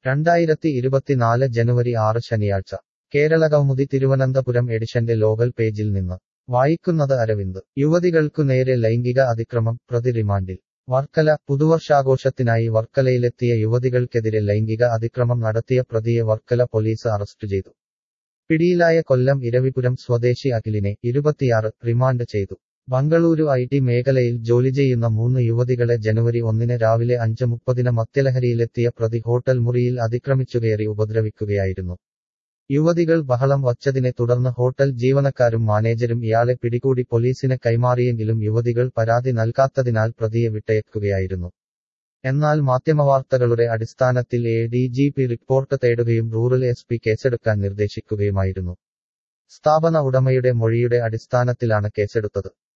2024 ജനുവരി 6 ശനിയാഴ്ച കേരളകൗമുദി തിരുവനന്തപുരം എഡിഷന്റെ ലോകൽ പേജിൽ നിന്ന് വായിക്കുന്നത് അരവിന്ദ്. യുവതികൾക്കു നേരെ ലൈംഗിക അതിക്രമം, പ്രതി റിമാൻഡിൽ. വർക്കല. പുതുവർഷാഘോഷത്തിനായി വർക്കലയിലെത്തിയ യുവതികൾക്കെതിരെ ലൈംഗിക അതിക്രമം നടത്തിയ പ്രതിയെ വർക്കല പോലീസ് അറസ്റ്റ് ചെയ്തു. പിടിയിലായ കൊല്ലം ഇരവിപുരം സ്വദേശി അഖിലിനെ 26 റിമാൻഡ് ചെയ്തു. ബംഗളൂരു ഐ.ടി. മേഖലയിൽ ജോലി ചെയ്യുന്ന 3 യുവതികളെ ജനുവരി 1 രാവിലെ 5:30 മദ്യലഹരിയിലെത്തിയ പ്രതി ഹോട്ടൽ മുറിയിൽ അതിക്രമിച്ചുകയറി ഉപദ്രവിക്കുകയായിരുന്നു. യുവതികൾ ബഹളം വച്ചതിനെ തുടർന്ന് ഹോട്ടൽ ജീവനക്കാരും മാനേജരും ഇയാളെ പിടികൂടി പോലീസിന് കൈമാറിയെങ്കിലും യുവതികൾ പരാതി നൽകാത്തതിനാൽ പ്രതിയെ വിട്ടയക്കുകയായിരുന്നു. എന്നാൽ മാധ്യമവാർത്തകളുടെ അടിസ്ഥാനത്തിൽ എ.ഡി.ജി.പി റിപ്പോർട്ട് തേടുകയും റൂറൽ എസ്.പി കേസെടുക്കാൻ നിർദ്ദേശിക്കുകയുമായിരുന്നു. സ്ഥാപന ഉടമയുടെ മൊഴിയുടെ അടിസ്ഥാനത്തിലാണ് കേസെടുത്തത്.